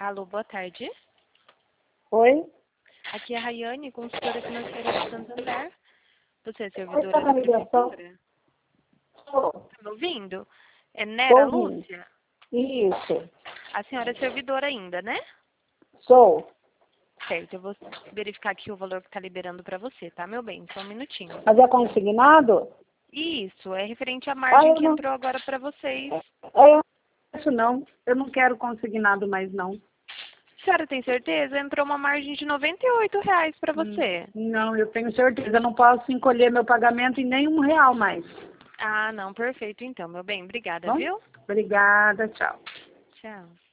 Alô, boa tarde. Oi? Aqui é a Rayane, consultora financeira de Santander. Você é Oi, servidora tá da na ligação? prefeitura? Tô Tá me ouvindo? É Nera ouvindo. Lúcia? Isso. A senhora é servidora ainda, né? Sou. Certo, eu vou verificar aqui o valor que está liberando para você, tá, meu bem? Só um minutinho. Mas é consignado? Isso, é referente à Ah, margem eu que não. entrou agora para vocês. Isso não. Eu não quero consignado mais, não. A senhora tem certeza? Entrou uma margem de R$ 98 para você. Não, eu tenho certeza. Eu não posso encolher meu pagamento em nenhum real mais. Ah, não, perfeito então, meu bem. Obrigada, Bom? viu? Obrigada, tchau. Tchau.